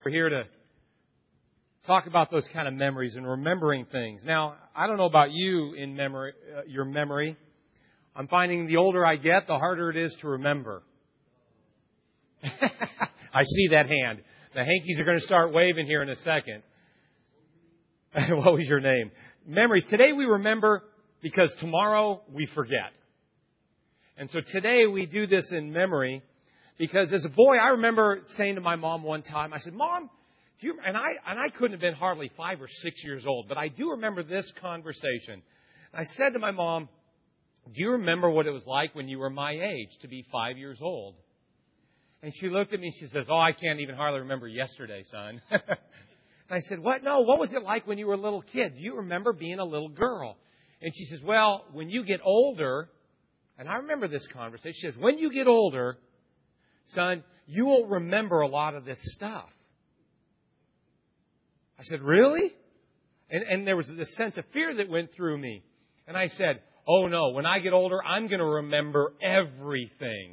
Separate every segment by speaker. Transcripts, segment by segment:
Speaker 1: we're here to talk about those kind of memories and remembering things. Now, I don't know about you in memory, your memory. I'm finding the older I get, the harder it is to remember. I see that hand. The hankies are going to start waving here in a second. What was your name? Memories. Today we remember because tomorrow we forget. And so today we do this in memory because as a boy, I remember saying to my mom one time, I said, Mom, do you, and I couldn't have been hardly 5 or 6 years old, but I do remember this conversation. I said to my mom, do you remember what it was like when you were my age to be 5 years old? And she looked at me and she says, I can't even hardly remember yesterday, son. And I said, what? No, what was it like when you were a little kid? Do you remember being a little girl? And she says, well, when you get older, and I remember this conversation, she says, when you get older, son, you won't remember a lot of this stuff. I said, really? And there was this sense of fear that went through me. And I said, oh no, when I get older, I'm going to remember everything.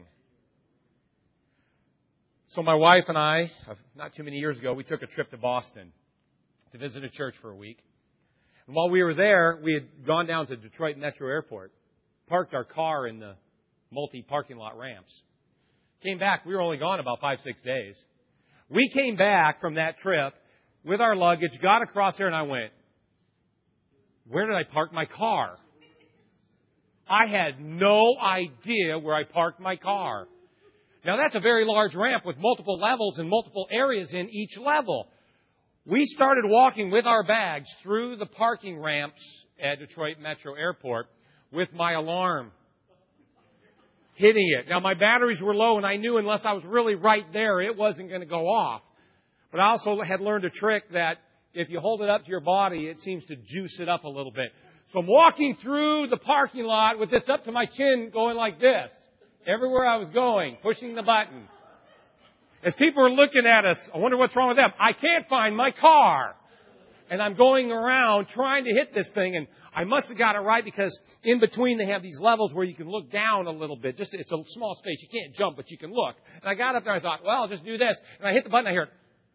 Speaker 1: So my wife and I, not too many years ago, we took a trip to Boston to visit a church for a week. And while we were there, we had gone down to Detroit Metro Airport, parked our car in the multi-parking lot ramps. Came back, we were only gone about 5-6 days. We came back from that trip with our luggage, got across there, and I went, where did I park my car? I had no idea where I parked my car. Now, that's a very large ramp with multiple levels and multiple areas in each level. We started walking with our bags through the parking ramps at Detroit Metro Airport with my alarm hitting it. Now, my batteries were low, and I knew unless I was really right there, it wasn't going to go off. But I also had learned a trick that if you hold it up to your body, it seems to juice it up a little bit. So I'm walking through the parking lot with this up to my chin going like this. Everywhere I was going, pushing the button. As people are looking at us, I wonder what's wrong with them. I can't find my car. And I'm going around trying to hit this thing, and I must have got it right because in between they have these levels where you can look down a little bit. Just it's a small space. You can't jump, but you can look. And I got up there and I thought, well, I'll just do this. And I hit the button, I hear,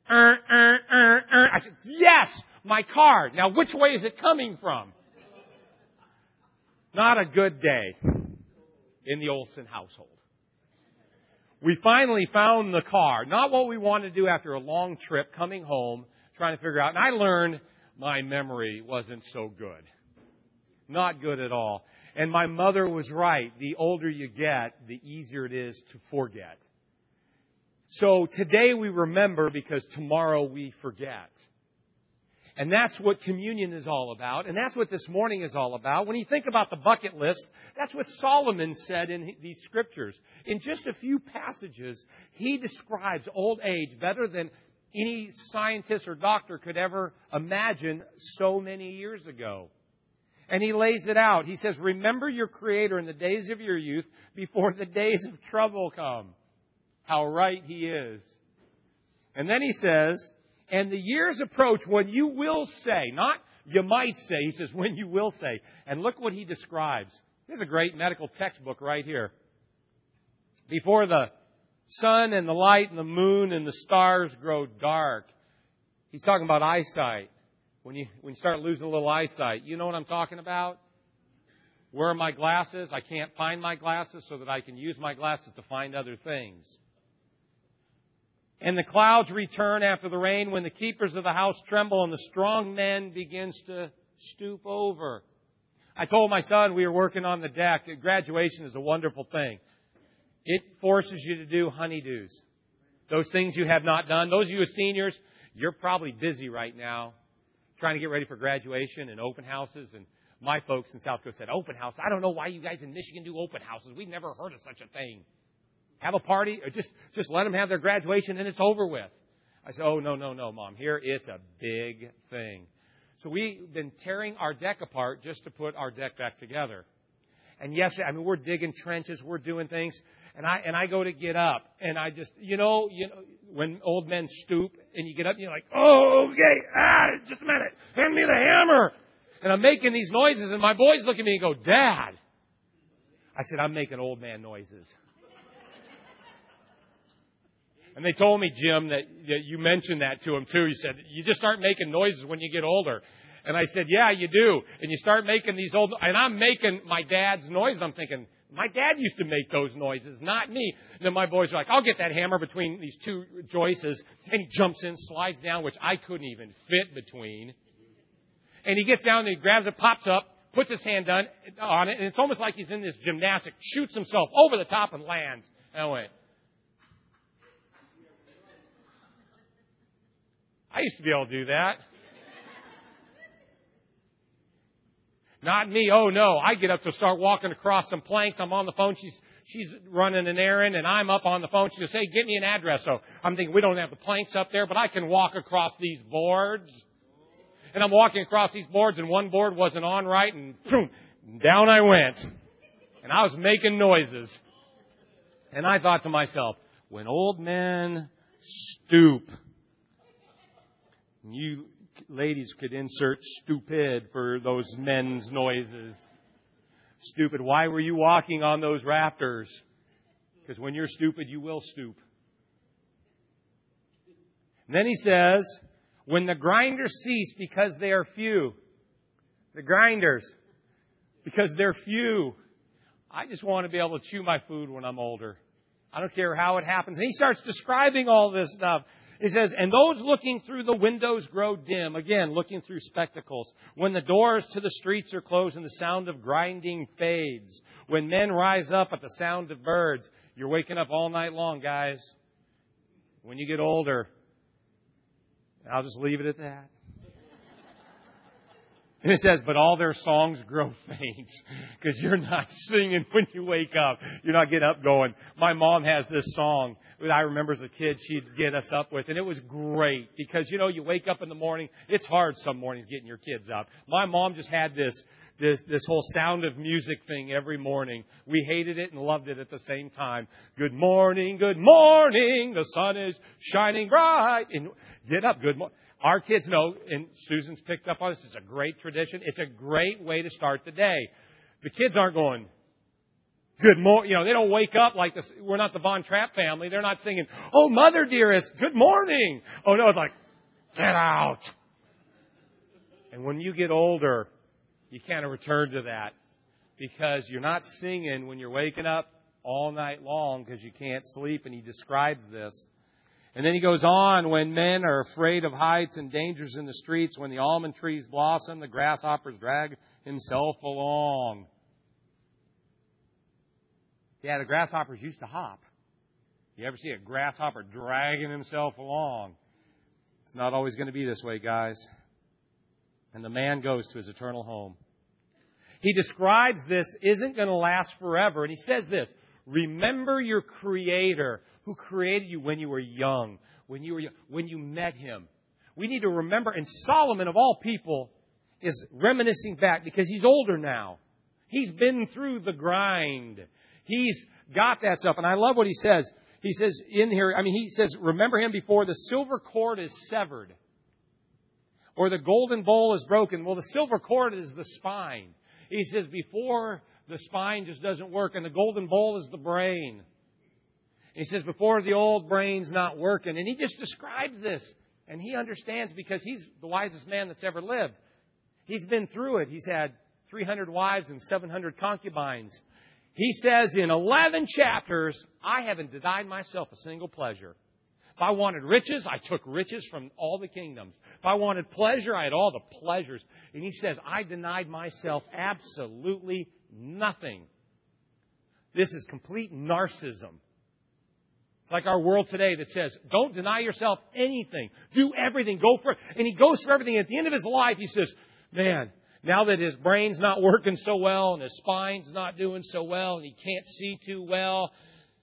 Speaker 1: I said, yes, my car. Now, which way is it coming from? Not a good day in the Olson household. We finally found the car. Not what we wanted to do after a long trip, coming home, trying to figure out. And I learned my memory wasn't so good. Not good at all. And my mother was right. The older you get, the easier it is to forget. So today we remember because tomorrow we forget. And that's what communion is all about. And that's what this morning is all about. When you think about the bucket list, that's what Solomon said in these scriptures. In just a few passages, he describes old age better than any scientist or doctor could ever imagine so many years ago. And he lays it out. He says, remember your Creator in the days of your youth before the days of trouble come. How right he is. And then he says, and the years approach when you will say, not you might say, he says when you will say. And look what he describes. This is a great medical textbook right here. Before the sun and the light and the moon and the stars grow dark. He's talking about eyesight. When you start losing a little eyesight, you know what I'm talking about? Where are my glasses? I can't find my glasses so that I can use my glasses to find other things. And the clouds return after the rain when the keepers of the house tremble and the strong man begins to stoop over. I told my son we were working on the deck. Graduation is a wonderful thing. It forces you to do honeydews. Those things you have not done. Those of you seniors, you're probably busy right now trying to get ready for graduation and open houses. And my folks in South Coast said, open house? I don't know why you guys in Michigan do open houses. We've never heard of such a thing. Have a party, or just let them have their graduation and it's over with. I said, oh, no, Mom. Here, it's a big thing. So we've been tearing our deck apart just to put our deck back together. And yes, I mean, we're digging trenches, we're doing things. And I go to get up, and I just, you know, when old men stoop, and you get up, and you're like, oh, okay, just a minute, hand me the hammer. And I'm making these noises, and my boys look at me and go, Dad. I said, I'm making old man noises. And they told me, Jim, that you mentioned that to him too. He said, you just start making noises when you get older. And I said, yeah, you do. And you start making these old, and I'm making my dad's noise. I'm thinking, my dad used to make those noises, not me. And then my boys are like, I'll get that hammer between these two joists. And he jumps in, slides down, which I couldn't even fit between. And he gets down and he grabs it, pops up, puts his hand on it, and it's almost like he's in this gymnastic, shoots himself over the top and lands. And I went, I used to be able to do that. Not me. Oh, no. I get up to start walking across some planks. I'm on the phone. She's running an errand, and I'm up on the phone. She goes, hey, get me an address. So I'm thinking, we don't have the planks up there, but I can walk across these boards. And I'm walking across these boards, and one board wasn't on right, and boom, down I went. And I was making noises. And I thought to myself, when old men stoop, you ladies could insert stupid for those men's noises. Stupid. Why were you walking on those rafters? Because when you're stupid, you will stoop. And then he says, when the grinders cease because they are few. The grinders. Because they're few. I just want to be able to chew my food when I'm older. I don't care how it happens. And he starts describing all this stuff. He says, and those looking through the windows grow dim. Again, looking through spectacles. When the doors to the streets are closed and the sound of grinding fades. When men rise up at the sound of birds. You're waking up all night long, guys. When you get older, I'll just leave it at that. And it says, but all their songs grow faint because you're not singing when you wake up. You're not getting up going. My mom has this song that I remember as a kid she'd get us up with, and it was great because, you know, you wake up in the morning. It's hard some mornings getting your kids up. My mom just had this whole Sound of Music thing every morning. We hated it and loved it at the same time. Good morning, the sun is shining bright. And get up, good morning. Our kids know, and Susan's picked up on this, it's a great tradition. It's a great way to start the day. The kids aren't going, good morning. You know, they don't wake up like this. We're not the Von Trapp family. They're not singing, oh, mother dearest, good morning. Oh, no, it's like, get out. And when you get older, you kind of return to that because you're not singing when you're waking up all night long because you can't sleep. And he describes this. And then he goes on, when men are afraid of heights and dangers in the streets, when the almond trees blossom, the grasshoppers drag himself along. Yeah, the grasshoppers used to hop. You ever see a grasshopper dragging himself along? It's not always going to be this way, guys. And the man goes to his eternal home. He describes this isn't going to last forever. And he says this, remember your Creator who created you when you were young, when you met Him. We need to remember, and Solomon of all people is reminiscing back because he's older now. He's been through the grind. He's got that stuff. And I love what he says. He says in here, he says, remember Him before the silver cord is severed or the golden bowl is broken. Well, the silver cord is the spine. He says before the spine just doesn't work, and the golden bowl is the brain. He says, before the old brain's not working. And he just describes this. And he understands because he's the wisest man that's ever lived. He's been through it. He's had 300 wives and 700 concubines. He says in 11 chapters, I haven't denied myself a single pleasure. If I wanted riches, I took riches from all the kingdoms. If I wanted pleasure, I had all the pleasures. And he says, I denied myself absolutely nothing. This is complete narcissism. It's like our world today that says, don't deny yourself anything. Do everything. Go for it. And he goes for everything. At the end of his life, he says, man, now that his brain's not working so well and his spine's not doing so well and he can't see too well,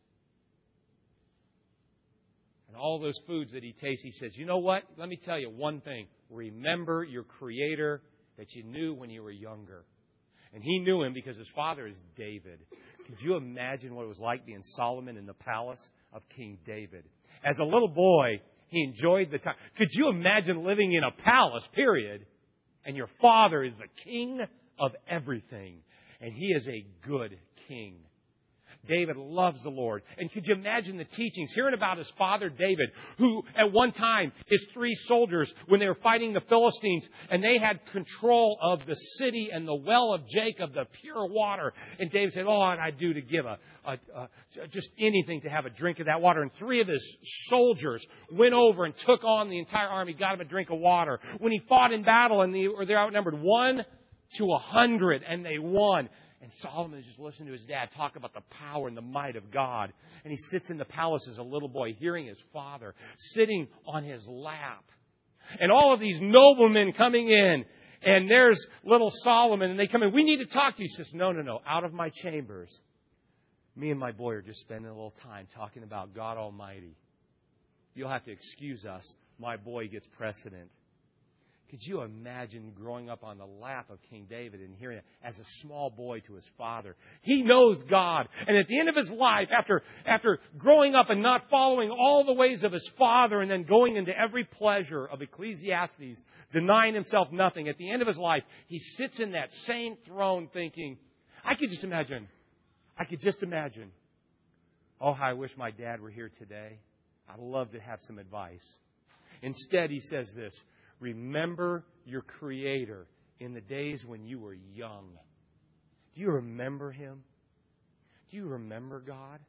Speaker 1: and all those foods that he tastes, he says, you know what? Let me tell you one thing. Remember your Creator that you knew when you were younger. And he knew Him because his father is David. Could you imagine what it was like being Solomon in the palace of King David? As a little boy, he enjoyed the time. Could you imagine living in a palace, period, and your father is the king of everything, and he is a good king? David loves the Lord. And could you imagine the teachings, hearing about his father David, who at one time, his 3 soldiers, when they were fighting the Philistines, and they had control of the city and the well of Jacob, the pure water. And David said, oh, and I'd do to give just anything to have a drink of that water. And 3 of his soldiers went over and took on the entire army, got him a drink of water. When he fought in battle, and they're outnumbered 1 to 100, and they won. And Solomon is just listening to his dad talk about the power and the might of God. And he sits in the palace as a little boy, hearing his father sitting on his lap. And all of these noblemen coming in. And there's little Solomon, and they come in. We need to talk to you. He says, no, out of my chambers. Me and my boy are just spending a little time talking about God Almighty. You'll have to excuse us. My boy gets precedent. Could you imagine growing up on the lap of King David and hearing it as a small boy to his father? He knows God. And at the end of his life, after growing up and not following all the ways of his father and then going into every pleasure of Ecclesiastes, denying himself nothing, at the end of his life, he sits in that same throne thinking, I could just imagine. Oh, how I wish my dad were here today. I'd love to have some advice. Instead, he says this, remember your Creator in the days when you were young. Do you remember Him? Do you remember God?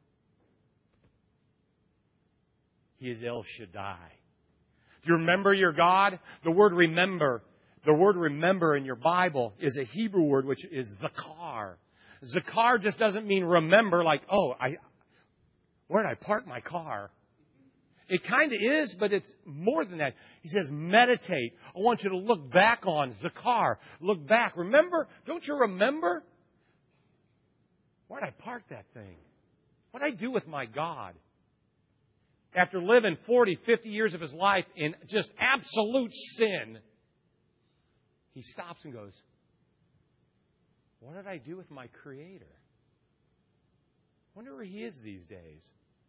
Speaker 1: He is El Shaddai. Do you remember your God? The word remember in your Bible is a Hebrew word which is zakar. Zakar just doesn't mean remember like, where did I park my car? It kind of is, but it's more than that. He says, meditate. I want you to look back on zakar. Look back. Remember? Don't you remember? Where did I park that thing? What did I do with my God? After living 40, 50 years of his life in just absolute sin, he stops and goes, what did I do with my Creator? I wonder where He is these days.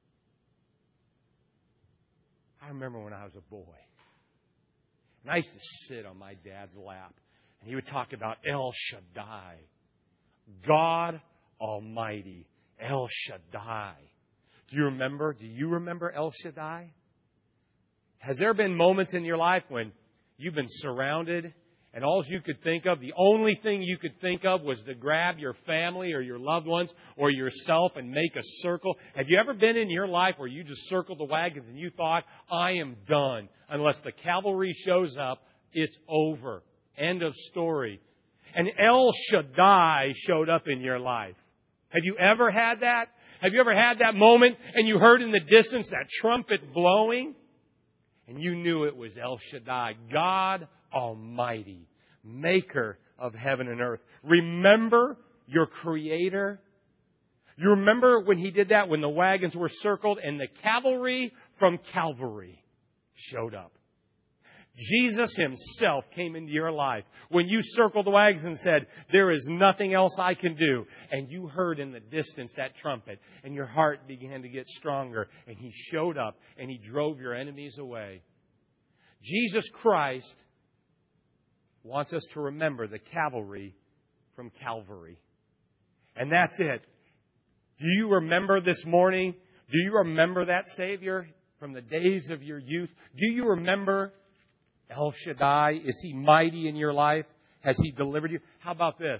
Speaker 1: I remember when I was a boy. And I used to sit on my dad's lap. And he would talk about El Shaddai. God Almighty. El Shaddai. Do you remember El Shaddai? Has there been moments in your life when you've been surrounded and all you could think of, the only thing you could think of was to grab your family or your loved ones or yourself and make a circle? Have you ever been in your life where you just circled the wagons and you thought, I am done. Unless the cavalry shows up, it's over. End of story. And El Shaddai showed up in your life. Have you ever had that? Have you ever had that moment and you heard in the distance that trumpet blowing? And you knew it was El Shaddai, God Almighty, maker of heaven and earth. Remember your Creator? You remember when He did that, when the wagons were circled and the cavalry from Calvary showed up. Jesus Himself came into your life when you circled the wagons and said, there is nothing else I can do. And you heard in the distance that trumpet and your heart began to get stronger. And He showed up and He drove your enemies away. Jesus Christ wants us to remember the cavalry from Calvary. And that's it. Do you remember this morning? Do you remember that Savior from the days of your youth? Do you remember El Shaddai? Is He mighty in your life? Has He delivered you? How about this?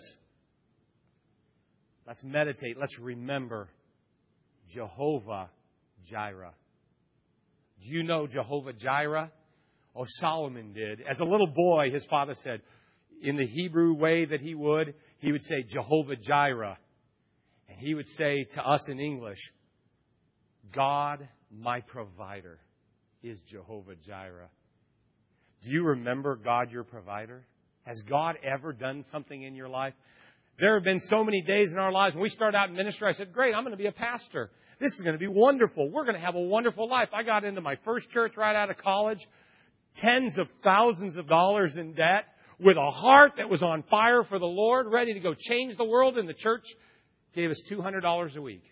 Speaker 1: Let's meditate. Let's remember Jehovah Jireh. Do you know Jehovah Jireh? Oh, Solomon did. As a little boy, his father said, in the Hebrew way that he would say Jehovah Jireh. And he would say to us in English, God, my provider, is Jehovah Jireh. Do you remember God, your provider? Has God ever done something in your life? There have been so many days in our lives when we started out in ministry, I said, great, I'm going to be a pastor. This is going to be wonderful. We're going to have a wonderful life. I got into my first church right out of college. Tens of thousands of dollars in debt, with a heart that was on fire for the Lord, ready to go change the world, and the church gave us $200 a week.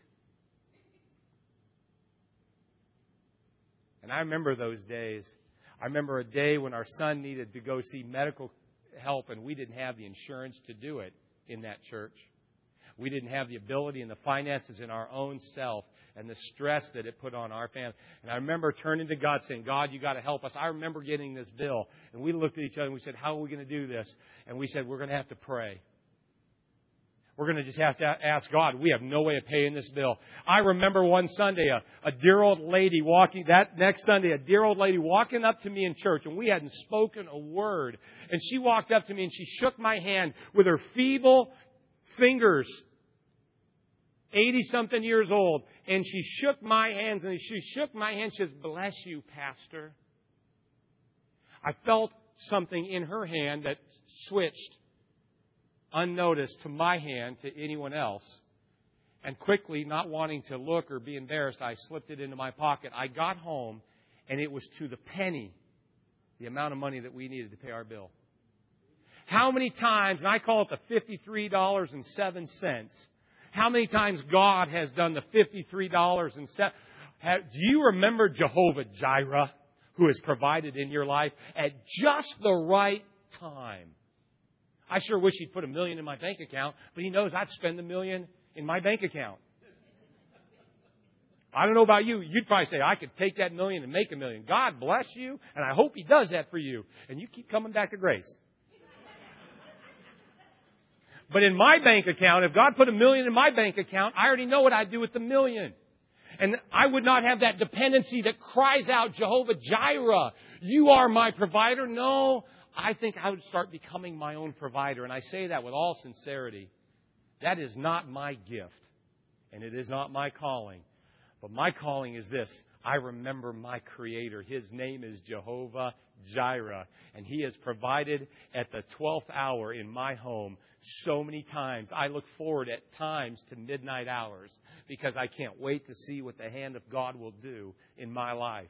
Speaker 1: And I remember those days. I remember a day when our son needed to go see medical help, and we didn't have the insurance to do it in that church. We didn't have the ability and the finances in our own self and the stress that it put on our family. And I remember turning to God saying, God, you got to help us. I remember getting this bill. And we looked at each other and we said, how are we going to do this? And we said, we're going to have to pray. We're going to just have to ask God. We have no way of paying this bill. I remember one Sunday, a dear old lady a dear old lady walking up to me in church, and we hadn't spoken a word. And she walked up to me and she shook my hand with her feeble fingers, 80-something years old. And she shook my hands, and she shook my hand. She says, bless you, Pastor. I felt something in her hand that switched unnoticed to my hand to anyone else. And quickly, not wanting to look or be embarrassed, I slipped it into my pocket. I got home, and it was to the penny the amount of money that we needed to pay our bill. How many times, and I call it the $53.07, how many times God has done the $53.07? Do you remember Jehovah Jireh, who has provided in your life at just the right time? I sure wish He'd put $1 million in my bank account, but He knows I'd spend $1 million in my bank account. I don't know about you. You'd probably say, I could take that $1 million and make $1 million. God bless you, and I hope He does that for you. And you keep coming back to grace. But in my bank account, if God put $1 million in my bank account, I already know what I'd do with the $1 million. And I would not have that dependency that cries out, Jehovah Jireh, you are my provider. No, I think I would start becoming my own provider. And I say that with all sincerity. That is not my gift. And it is not my calling. But my calling is this. I remember my Creator. His name is Jehovah Jireh. And He has provided at the 12th hour in my home so many times. I look forward at times to midnight hours because I can't wait to see what the hand of God will do in my life.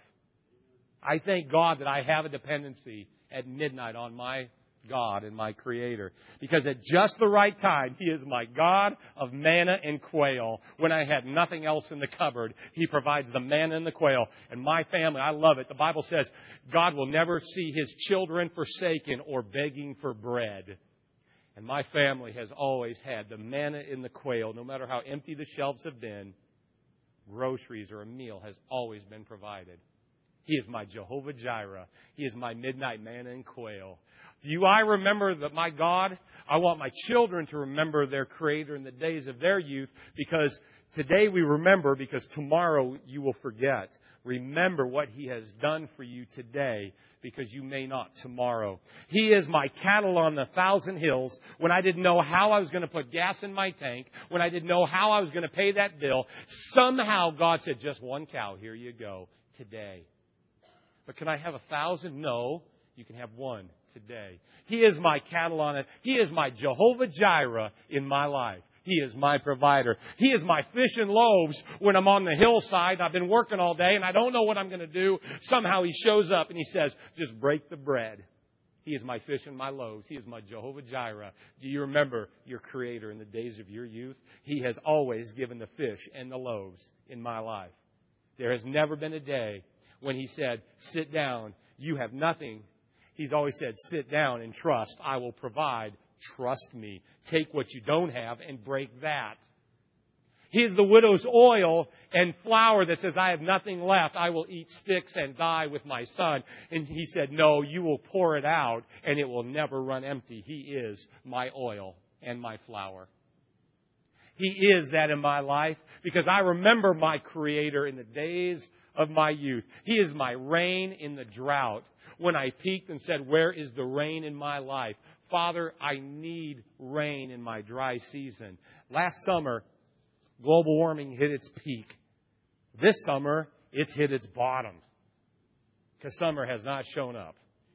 Speaker 1: I thank God that I have a dependency at midnight on my God and my Creator. Because at just the right time, He is my God of manna and quail. When I had nothing else in the cupboard, He provides the manna and the quail. And my family, I love it. The Bible says God will never see His children forsaken or begging for bread. And my family has always had the manna and the quail. No matter how empty the shelves have been, groceries or a meal has always been provided. He is my Jehovah Jireh. He is my midnight manna and quail. Do I remember that my God? I want my children to remember their Creator in the days of their youth, because today we remember, because tomorrow you will forget. Remember what He has done for you today, because you may not tomorrow. He is my cattle on the 1,000 hills. When I didn't know how I was going to put gas in my tank, when I didn't know how I was going to pay that bill, somehow God said, just one cow, here you go, today. But can I have 1,000? No, you can have one today. He is my cattle on it. He is my Jehovah Jireh in my life. He is my provider. He is my fish and loaves when I'm on the hillside. I've been working all day and I don't know what I'm going to do. Somehow He shows up and He says, just break the bread. He is my fish and my loaves. He is my Jehovah Jireh. Do you remember your Creator in the days of your youth? He has always given the fish and the loaves in my life. There has never been a day when He said, sit down, you have nothing. He's always said, sit down and trust. I will provide. Trust me. Take what you don't have and break that. He is the widow's oil and flour that says, I have nothing left. I will eat sticks and die with my son. And He said, no, you will pour it out and it will never run empty. He is my oil and my flour. He is that in my life because I remember my Creator in the days of my youth. He is my rain in the drought. When I peeked and said, where is the rain in my life? Father, I need rain in my dry season. Last summer, global warming hit its peak. This summer, it's hit its bottom because summer has not shown up.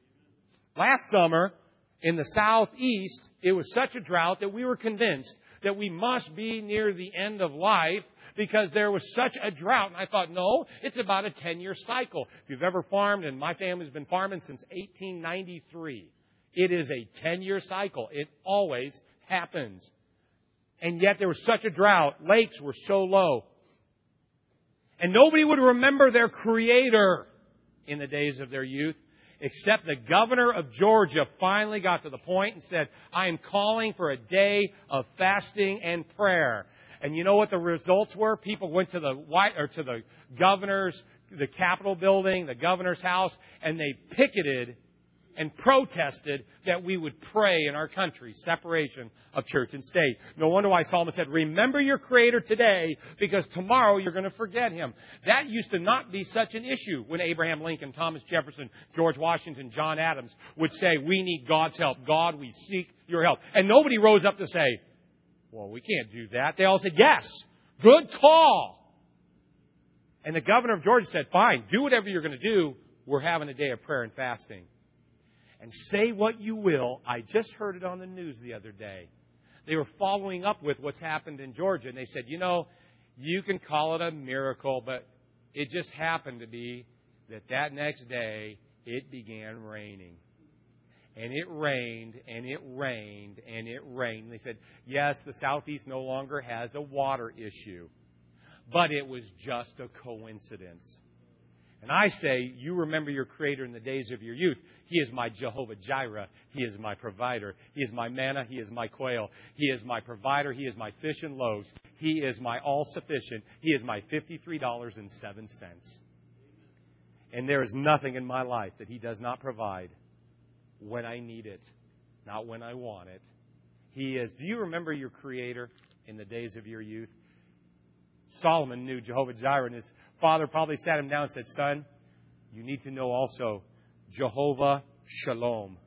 Speaker 1: Last summer, in the southeast, it was such a drought that we were convinced that we must be near the end of life because there was such a drought. And I thought, no, it's about a 10-year cycle. If you've ever farmed, and my family's been farming since 1893, it is a 10-year cycle. It always happens. And yet there was such a drought. Lakes were so low. And nobody would remember their Creator in the days of their youth. except the governor of Georgia finally got to the point and said, I am calling for a day of fasting and prayer. And you know what the results were? People went to the governor's, the Capitol building, the governor's house, and they picketed and protested that we would pray in our country, separation of church and state. No wonder why Solomon said, remember your Creator today, because tomorrow you're going to forget Him. That used to not be such an issue when Abraham Lincoln, Thomas Jefferson, George Washington, John Adams would say, we need God's help. God, we seek your help. And nobody rose up to say, well, we can't do that. They all said, yes, good call. And the governor of Georgia said, fine, do whatever you're going to do. We're having a day of prayer and fasting. And say what you will, I just heard it on the news the other day. They were following up with what's happened in Georgia. And they said, you know, you can call it a miracle, but it just happened to be that next day it began raining. And it rained, and it rained, and it rained. And they said, yes, the Southeast no longer has a water issue. But it was just a coincidence. And I say, you remember your Creator in the days of your youth. He is my Jehovah Jireh. He is my provider. He is my manna. He is my quail. He is my provider. He is my fish and loaves. He is my all-sufficient. He is my $53.07. And there is nothing in my life that He does not provide when I need it, not when I want it. He is. Do you remember your Creator in the days of your youth? Solomon knew Jehovah Jireh, and his father probably sat him down and said, son, you need to know also Jehovah Shalom.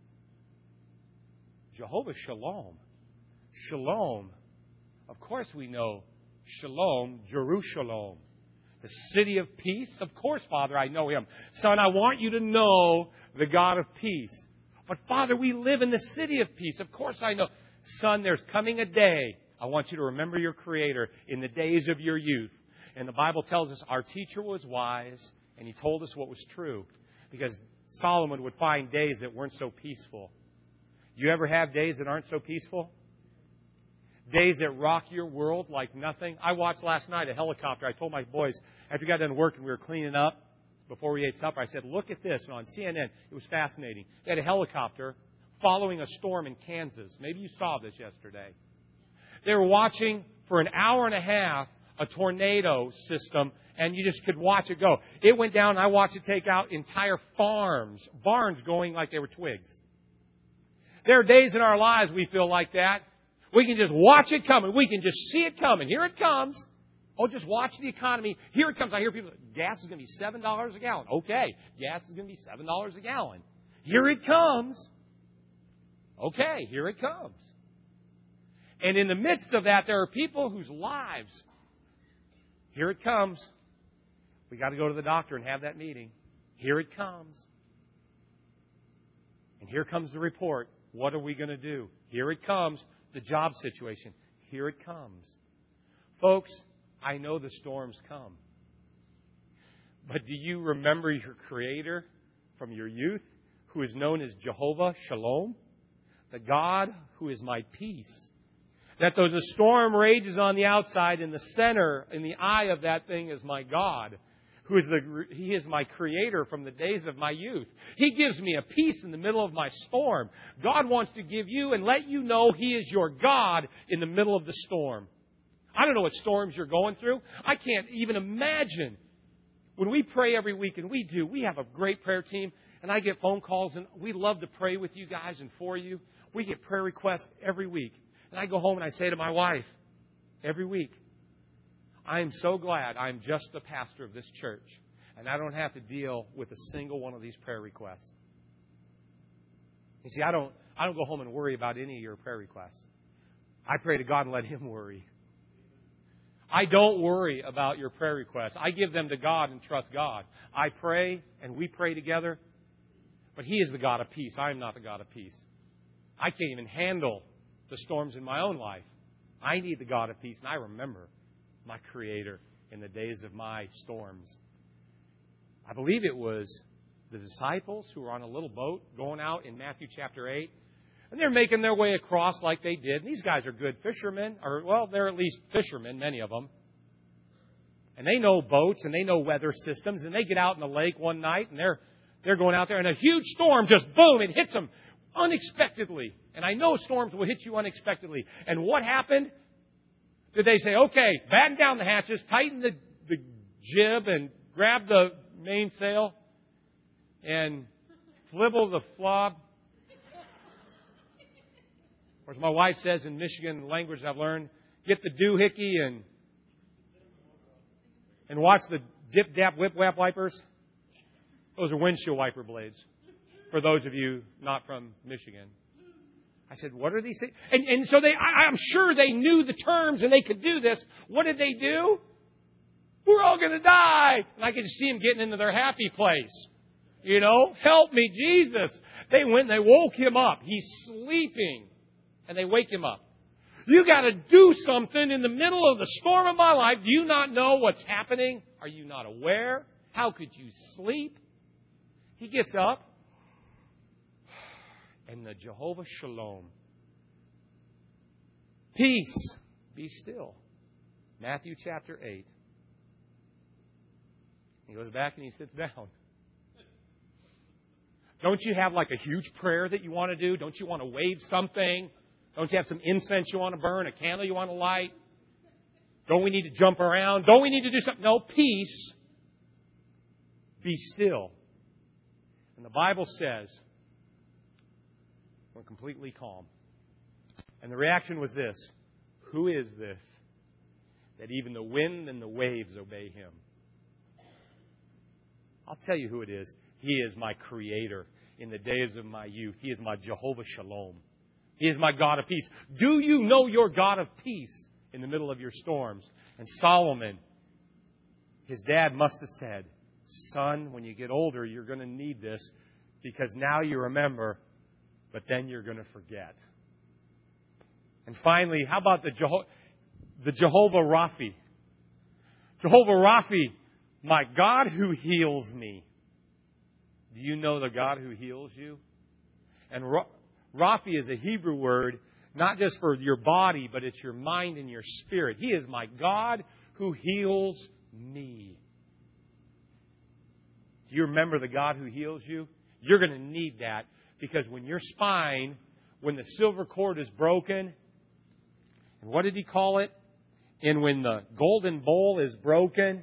Speaker 1: Jehovah Shalom. Shalom. Of course we know Shalom, Jerusalem. The city of peace. Of course, Father, I know Him. Son, I want you to know the God of peace. But Father, we live in the city of peace. Of course I know. Son, there's coming a day. I want you to remember your Creator in the days of your youth. And the Bible tells us our teacher was wise, and he told us what was true. Because Solomon would find days that weren't so peaceful. You ever have days that aren't so peaceful? Days that rock your world like nothing? I watched last night a helicopter. I told my boys, after we got done working, we were cleaning up before we ate supper. I said, look at this. And on CNN, it was fascinating. They had a helicopter following a storm in Kansas. Maybe you saw this yesterday. They were watching for an hour and a half a tornado system, and you just could watch it go. It went down, and I watched it take out entire farms, barns going like they were twigs. There are days in our lives we feel like that. We can just watch it coming. We can just see it coming. Here it comes. Oh, just watch the economy. Here it comes. I hear people, gas is going to be $7 a gallon. Okay, gas is going to be $7 a gallon. Here it comes. Okay, here it comes. And in the midst of that, there are people whose lives, here it comes. We got to go to the doctor and have that meeting. Here it comes. And here comes the report. What are we going to do? Here it comes. The job situation. Here it comes. Folks, I know the storms come. But do you remember your Creator from your youth, who is known as Jehovah Shalom? The God who is my peace. That though the storm rages on the outside, in the center, in the eye of that thing is my God. He is my Creator from the days of my youth. He gives me a peace in the middle of my storm. God wants to give you and let you know He is your God in the middle of the storm. I don't know what storms you're going through. I can't even imagine. When we pray every week, and we do, we have a great prayer team, and I get phone calls, and we love to pray with you guys and for you. We get prayer requests every week. And I go home and I say to my wife every week, I am so glad I'm just the pastor of this church, and I don't have to deal with a single one of these prayer requests. You see, I don't go home and worry about any of your prayer requests. I pray to God and let Him worry. I don't worry about your prayer requests. I give them to God and trust God. I pray, and we pray together, but He is the God of peace. I am not the God of peace. I can't even handle the storms in my own life. I need the God of peace, and I remember my Creator in the days of my storms. I believe it was the disciples who were on a little boat going out in Matthew chapter 8, and they're making their way across like they did. And these guys are good fishermen, or, well, they're at least fishermen, many of them. And they know boats, and they know weather systems, and they get out in the lake one night, and they're going out there, and a huge storm just, boom, it hits them unexpectedly. And I know storms will hit you unexpectedly. And what happened? Did they say, okay, batten down the hatches, tighten the jib, and grab the mainsail, and flibble the flob? Or as my wife says in Michigan, the language I've learned, get the doohickey and watch the dip-dap whip-whap wipers. Those are windshield wiper blades, for those of you not from Michigan. I said, what are these things? And so I'm sure they knew the terms and they could do this. What did they do? We're all going to die. And I could just see them getting into their happy place. You know, help me, Jesus. They went and they woke him up. He's sleeping. And they wake him up. You got to do something in the middle of the storm of my life. Do you not know what's happening? Are you not aware? How could you sleep? He gets up. And the Jehovah Shalom. Peace, be still. Matthew chapter 8. He goes back and he sits down. Don't you have like a huge prayer that you want to do? Don't you want to wave something? Don't you have some incense you want to burn? A candle you want to light? Don't we need to jump around? Don't we need to do something? No, peace, be still. And the Bible says, we're completely calm. And the reaction was this: who is this that even the wind and the waves obey him? I'll tell you who it is. He is my Creator in the days of my youth. He is my Jehovah Shalom. He is my God of peace. Do you know your God of peace in the middle of your storms? And Solomon, his dad must have said, son, when you get older, you're going to need this because now you remember, but then you're going to forget. And finally, how about the Jehovah Raphi? Jehovah Raphi, my God who heals me. Do you know the God who heals you? And Raphi is a Hebrew word, not just for your body, but it's your mind and your spirit. He is my God who heals me. Do you remember the God who heals you? You're going to need that because when your spine, when the silver cord is broken, and what did he call it? And when the golden bowl is broken,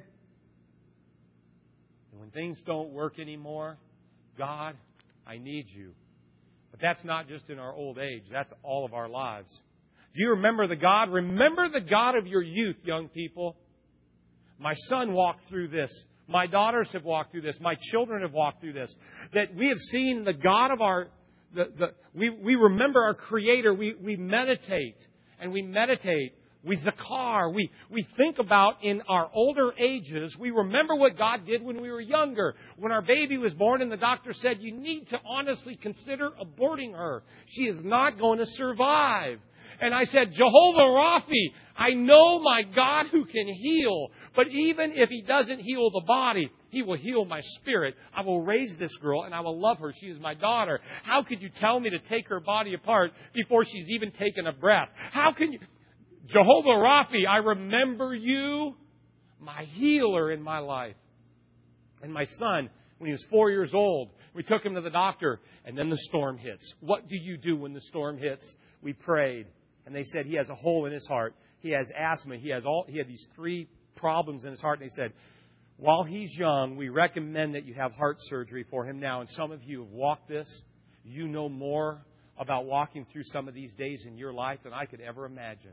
Speaker 1: and when things don't work anymore, God, I need you. But that's not just in our old age. That's all of our lives. Do you remember the God? Remember the God of your youth, young people. My son walked through this. My daughters have walked through this. My children have walked through this. That we have seen the God of our... We remember our Creator. We meditate. And we meditate with the car. We think about in our older ages, we remember what God did when we were younger. When our baby was born and the doctor said, you need to honestly consider aborting her. She is not going to survive. And I said, Jehovah Raphi, I know my God who can heal. But even if He doesn't heal the body, He will heal my spirit. I will raise this girl and I will love her. She is my daughter. How could you tell me to take her body apart before she's even taken a breath? How can you... Jehovah Raphi, I remember you, my healer in my life. And my son, when he was 4 years old, we took him to the doctor, and then the storm hits. What do you do when the storm hits? We prayed, and they said he has a hole in his heart. He has asthma. He had these 3 problems in his heart, and they said, while he's young, we recommend that you have heart surgery for him now. And some of you have walked this. You know more about walking through some of these days in your life than I could ever imagine.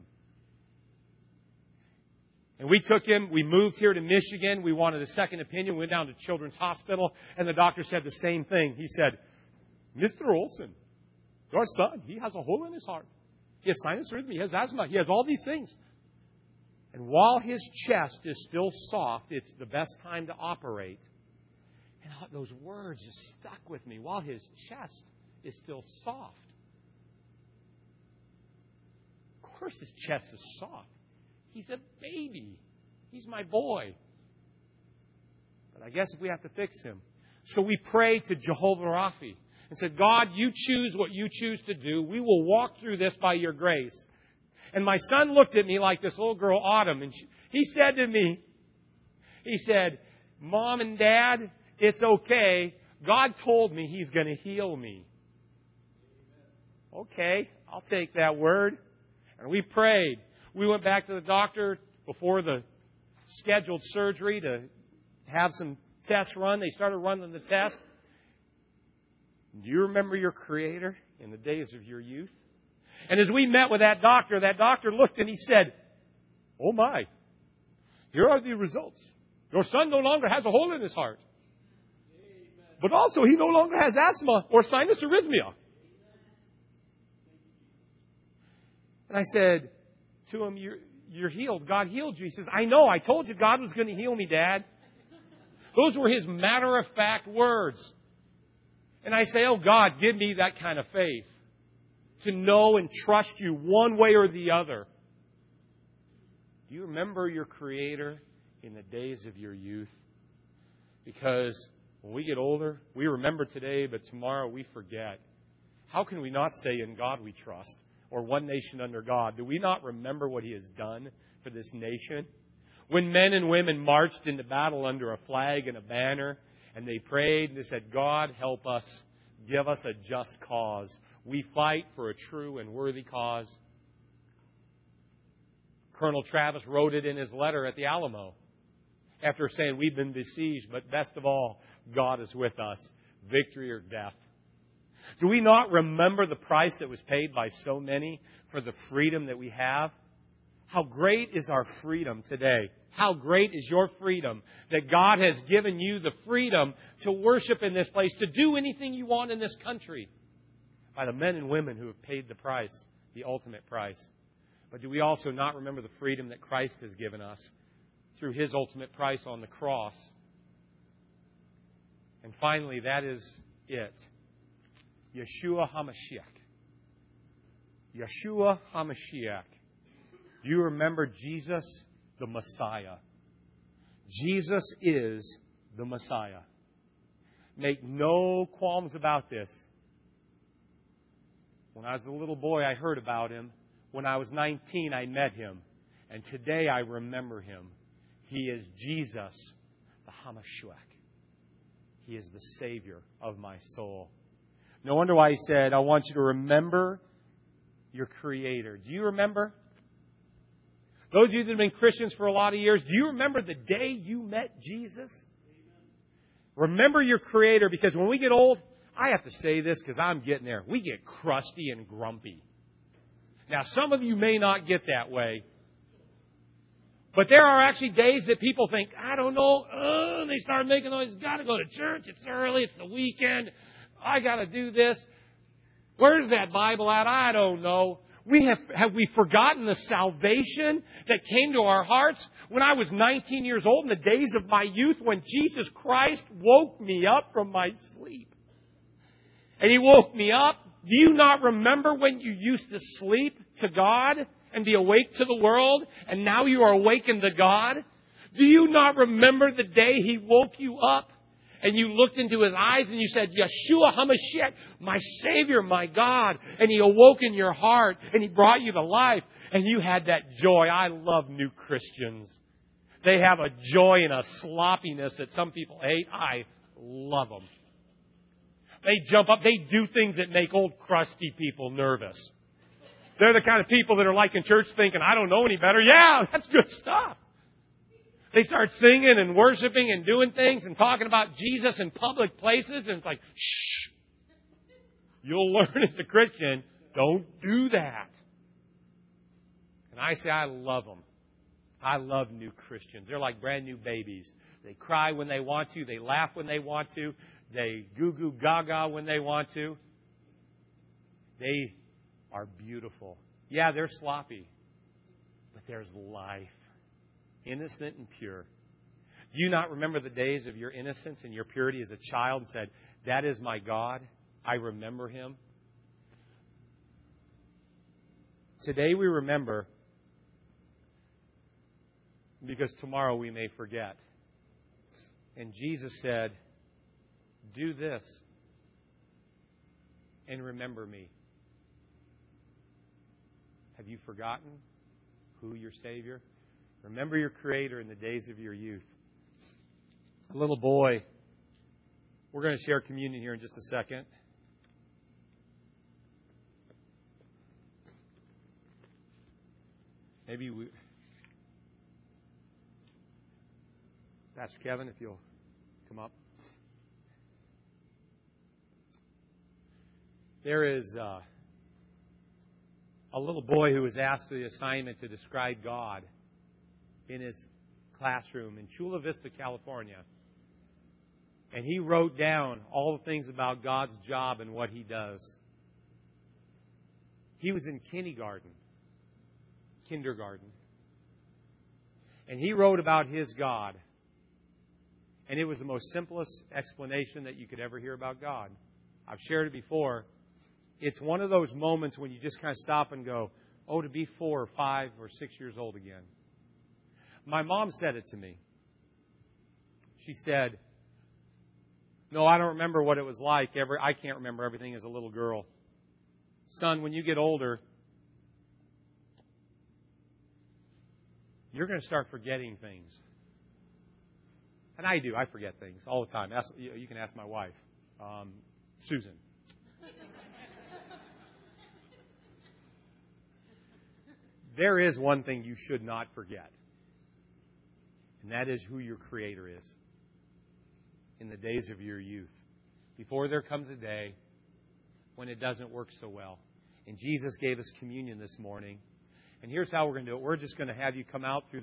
Speaker 1: And we took him, we moved here to Michigan. We wanted a second opinion. We went down to Children's Hospital, and the doctor said the same thing. He said, Mr. Olson, your son, he has a hole in his heart. He has sinus rhythm, he has asthma, he has all these things. And while his chest is still soft, it's the best time to operate. And those words just stuck with me. While his chest is still soft. Of course his chest is soft. He's a baby. He's my boy. But I guess if we have to fix him. So we prayed to Jehovah Raphi and said, God, you choose what you choose to do. We will walk through this by your grace. And my son looked at me like this little girl, Autumn, and he said to me, he said, Mom and Dad, it's okay. God told me He's going to heal me. Okay, I'll take that word. And we prayed. We went back to the doctor before the scheduled surgery to have some tests run. They started running the test. Do you remember your Creator in the days of your youth? And as we met with that doctor looked and he said, "Oh my, here are the results. Your son no longer has a hole in his heart. But also he no longer has asthma or sinus arrhythmia." And I said to him, "You're healed. God healed you." He says, "I know. I told you God was going to heal me, Dad." Those were his matter-of-fact words. And I say, "Oh, God, give me that kind of faith to know and trust you one way or the other." Do you remember your Creator in the days of your youth? Because when we get older, we remember today, but tomorrow we forget. How can we not say, "In God we trust," or "One nation under God"? Do we not remember what He has done for this nation? When men and women marched into battle under a flag and a banner, and they prayed and they said, "God, help us. Give us a just cause. We fight for a true and worthy cause." Colonel Travis wrote it in his letter at the Alamo after saying, "We've been besieged, but best of all, God is with us. Victory or death." Do we not remember the price that was paid by so many for the freedom that we have? How great is our freedom today? How great is your freedom that God has given you the freedom to worship in this place, to do anything you want in this country by the men and women who have paid the price, the ultimate price. But do we also not remember the freedom that Christ has given us through His ultimate price on the cross? And finally, that is it. Yeshua HaMashiach. Yeshua HaMashiach. Do you remember Jesus, the Messiah? Jesus is the Messiah. Make no qualms about this. When I was a little boy, I heard about Him. When I was 19, I met Him. And today I remember Him. He is Jesus, the HaMashiach. He is the Savior of my soul. No wonder why He said, "I want you to remember your Creator." Do you remember? Those of you that have been Christians for a lot of years, do you remember the day you met Jesus? Remember your Creator, because when we get old, I have to say this because I'm getting there, we get crusty and grumpy. Now, some of you may not get that way. But there are actually days that people think, "I don't know," they start making noise. "Got to go to church. It's early. It's the weekend. I got to do this. Where's that Bible at? I don't know." Have we forgotten the salvation that came to our hearts when I was 19 years old in the days of my youth, when Jesus Christ woke me up from my sleep? And He woke me up. Do you not remember when you used to sleep to God and be awake to the world, and now you are awakened to God? Do you not remember the day He woke you up and you looked into His eyes and you said, "Yeshua HaMashiach, my Savior, my God," and He awoke in your heart and He brought you to life and you had that joy? I love new Christians. They have a joy and a sloppiness that some people hate. I love them. They jump up. They do things that make old crusty people nervous. They're the kind of people that are like in church thinking, "I don't know any better." Yeah, that's good stuff. They start singing and worshiping and doing things and talking about Jesus in public places. And it's like, shh. You'll learn as a Christian, don't do that. And I say I love them. I love new Christians. They're like brand new babies. They cry when they want to. They laugh when they want to. They goo-goo gaga when they want to. They are beautiful. Yeah, they're sloppy. But there's life. Innocent and pure. Do you not remember the days of your innocence and your purity as a child and said, "That is my God. I remember Him"? Today we remember because tomorrow we may forget. And Jesus said, "Do this and remember me." Have you forgotten who your Savior? Remember your Creator in the days of your youth. A little boy We're going to share communion here in just a second. Maybe we... Pastor Kevin, if you'll come up. There is a little boy who was asked the assignment to describe God in his classroom in Chula Vista, California. And he wrote down all the things about God's job and what He does. He was in kindergarten. And he wrote about his God. And it was the most simplest explanation that you could ever hear about God. I've shared it before. It's one of those moments when you just kind of stop and go, oh, to be 4 or 5 or 6 years old again. My mom said it to me. She said, no, I don't remember what it was like. I can't remember everything as a little girl. Son, when you get older, you're going to start forgetting things. And I do. I forget things all the time. You can ask my wife, Susan. There is one thing you should not forget. And that is who your Creator is in the days of your youth. Before there comes a day when it doesn't work so well. And Jesus gave us communion this morning. And here's how we're going to do it. We're just going to have you come out through